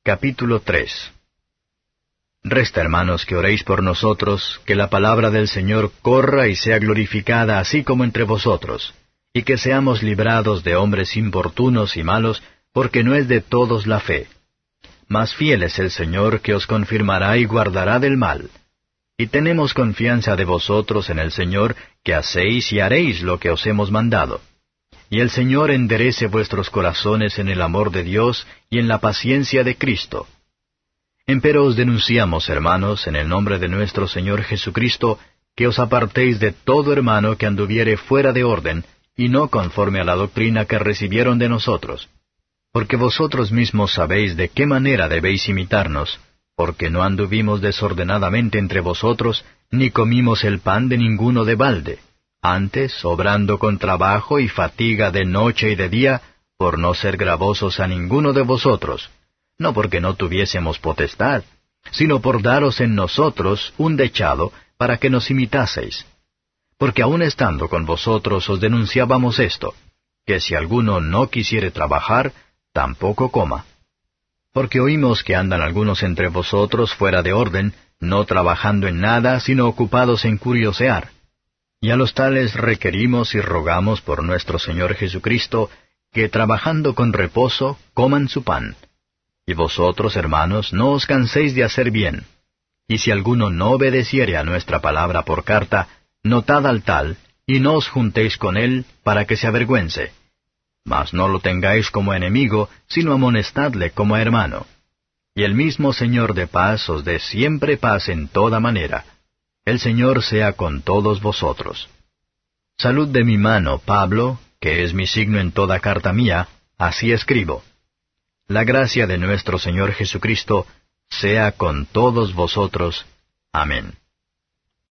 Capítulo 3. Resta, hermanos, que oréis por nosotros, que la palabra del Señor corra y sea glorificada así como entre vosotros, y que seamos librados de hombres importunos y malos, porque no es de todos la fe. Mas fiel es el Señor, que os confirmará y guardará del mal. Y tenemos confianza de vosotros en el Señor, que hacéis y haréis lo que os hemos mandado. Y el Señor enderece vuestros corazones en el amor de Dios y en la paciencia de Cristo. Empero os denunciamos, hermanos, en el nombre de nuestro Señor Jesucristo, que os apartéis de todo hermano que anduviere fuera de orden, y no conforme a la doctrina que recibieron de nosotros. Porque vosotros mismos sabéis de qué manera debéis imitarnos, porque no anduvimos desordenadamente entre vosotros, ni comimos el pan de ninguno de balde. Antes, obrando con trabajo y fatiga de noche y de día, por no ser gravosos a ninguno de vosotros, no porque no tuviésemos potestad, sino por daros en nosotros un dechado para que nos imitaseis. Porque aun estando con vosotros os denunciábamos esto, que si alguno no quisiere trabajar, tampoco coma. Porque oímos que andan algunos entre vosotros fuera de orden, no trabajando en nada, sino ocupados en curiosear. Y a los tales requerimos y rogamos por nuestro Señor Jesucristo, que trabajando con reposo, coman su pan. Y vosotros, hermanos, no os canséis de hacer bien. Y si alguno no obedeciere a nuestra palabra por carta, notad al tal, y no os juntéis con él, para que se avergüence. Mas no lo tengáis como enemigo, sino amonestadle como hermano. Y el mismo Señor de paz os dé siempre paz en toda manera. El Señor sea con todos vosotros. Salud de mi mano, Pablo, que es mi signo en toda carta mía, así escribo. La gracia de nuestro Señor Jesucristo sea con todos vosotros. Amén.